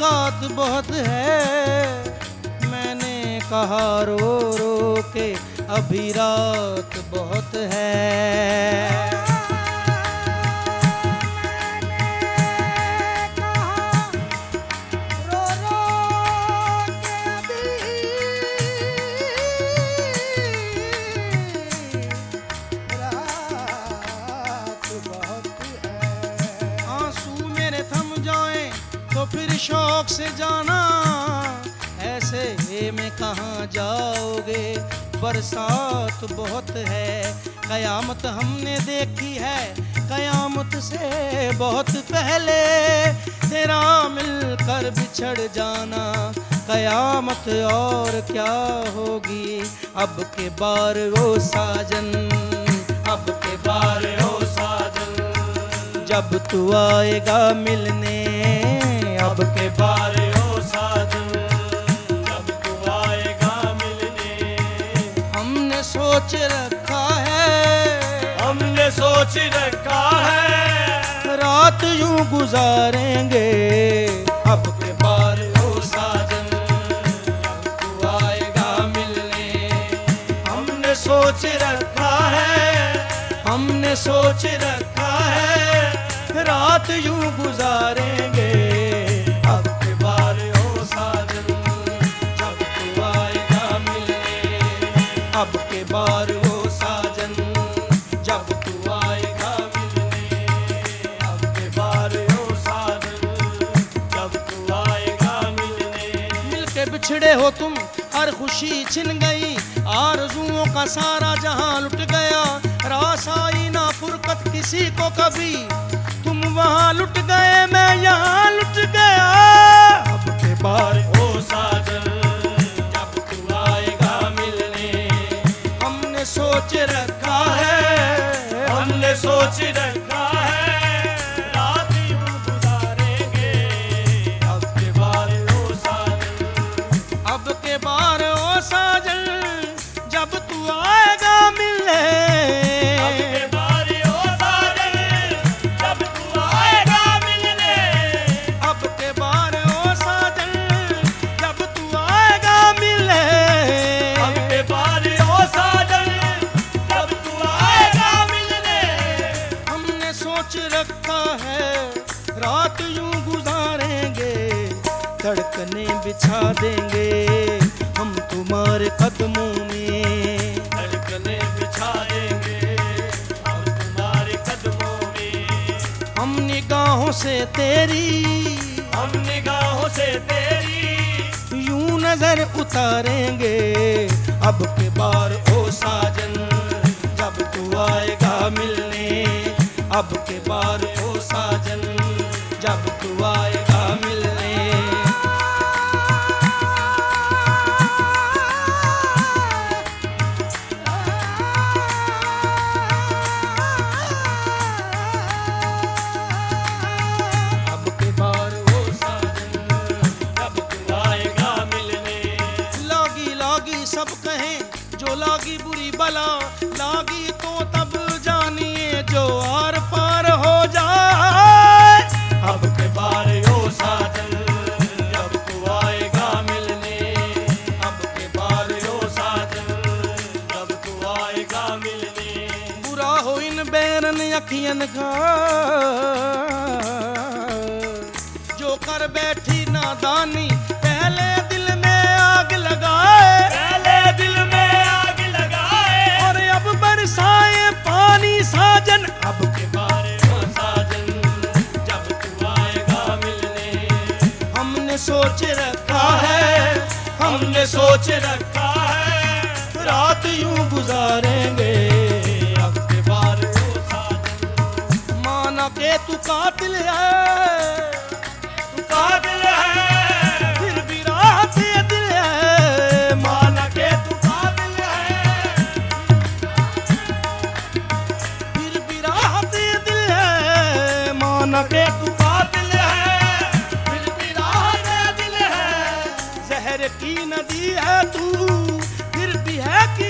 मुलाकात बहुत है, मैंने कहा रो रो के अभी रात बहुत है। फिर शौक से जाना, ऐसे में कहाँ जाओगे, बरसात बहुत है। कयामत हमने देखी है, कयामत से बहुत पहले, तेरा मिलकर बिछड़ जाना, कयामत और क्या होगी। अब के बार ओ साजन, अब के बार ओ साजन, जब तू आएगा मिलने, अब के बार ओ साजन, जब तू आएगा मिलने। हमने सोच रखा है, हमने सोच रखा है, रात यूं गुजारेंगे। अब के बार ओ साजन, जब तू आएगा मिलने। हमने सोच रखा है, हमने सोच रखा है, रात यूं गुजारेंगे। अब के बार वो साजन, जब तू आएगा मिलने। अब के बार वो साजन, जब तू आएगा मिलने। मिलके बिछड़े हो तुम, हर खुशी छिन गई, आरज़ुओं का सारा जहां लुट गया। रास आई ना फुरकत किसी को कभी, तुम वहां लुट गए, मैं यहाँ लुट गया। अब के बार वो साजन, सोच रखा है, हमने सोच रखा है, रात यूं गुजारेंगे। अब के बार ओ साजन, अब के बार ओ साजन, जब तू आएगा मिलने। अब के बार ओ साजन, जब तू आएगा मिलने। अब के बार ओ साजन, जब तू आएगा मिलने। अब के बार ओ साजन, सोच रखा है, रात यूं गुजारेंगे। धड़कने बिछा देंगे हम तुम्हारे कदमों में, धड़कने बिछा देंगे हम तुम्हारे कदमों में। हम निगाहों से तेरी, हम निगाहों से तेरी, यूं नजर उतारेंगे। अब के बार ओ साजन, जब तू आएगा मिलने। अब के बार ओ साजन, जब तू आएगा मिलने। अब के बार ओ साजन, जब तू आएगा मिलने। लागी लागी सब कहें, जो लागी बुरी बला, लागी तो तब जानिए जो आर पार हो जाए। अब के बार ओ साजन, जब तू आएगा मिलने। अब के बार ओ साजन, जब तू आएगा मिलने। बुरा हो इन बैरन अखियन का, जो कर बैठी नादानी, पहले दिल में आग लगाए, पहले दिल में आग लगाए। और अब बरसाए पानी साजन। अब के बार ओ साजन, जब तू आएगा मिलने। हमने सोच रखा है, हमने सोच रखा है, रात यूं गुजारेंगे। अब के बार ओ साजन, माना के तू कातिल है, तू कातिल है, फिर भी रात ये दिल है। माना के तू कातिल है, फिर भी रात ये दिल है। माना के तू कातिल है, फिर भी रात ये दिल है। जहर की नदी है तू, फिर भी है कि